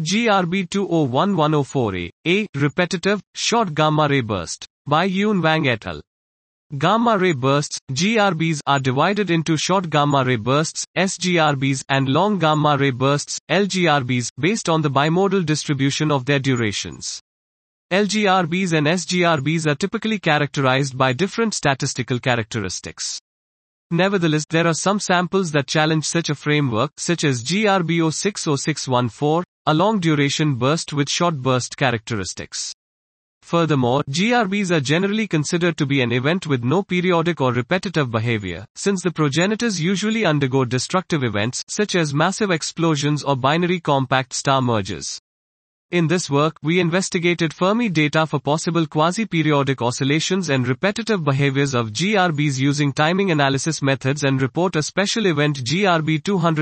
GRB201104A. A. Repetitive, short gamma-ray burst. By Yun Wang et al. Gamma-ray bursts, GRBs, are divided into short gamma-ray bursts, SGRBs, and long gamma-ray bursts, LGRBs, based on the bimodal distribution of their durations. LGRBs and SGRBs are typically characterized by different statistical characteristics. Nevertheless, there are some samples that challenge such a framework, such as GRB060614, a long-duration burst with short burst characteristics. Furthermore, GRBs are generally considered to be an event with no periodic or repetitive behavior, since the progenitors usually undergo destructive events, such as massive explosions or binary compact star mergers. In this work, we investigated Fermi data for possible quasi-periodic oscillations and repetitive behaviors of GRBs using timing analysis methods and report a special event GRB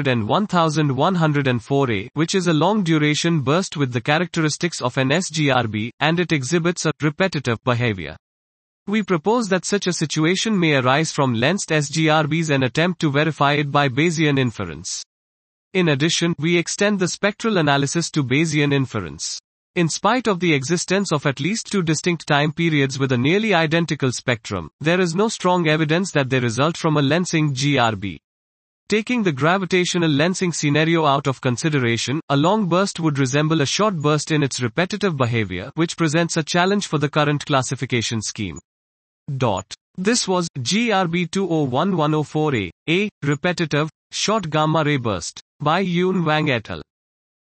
201104A, which is a long-duration burst with the characteristics of an SGRB, and it exhibits a repetitive behavior. We propose that such a situation may arise from lensed SGRBs and attempt to verify it by Bayesian inference. In addition, we extend the spectral analysis to Bayesian inference. In spite of the existence of at least two distinct time periods with a nearly identical spectrum, there is no strong evidence that they result from a lensing GRB. Taking the gravitational lensing scenario out of consideration, a long burst would resemble a short burst in its repetitive behavior, which presents a challenge for the current classification scheme. This was GRB 201104A, a repetitive, short gamma-ray burst, by Yun Wang et al.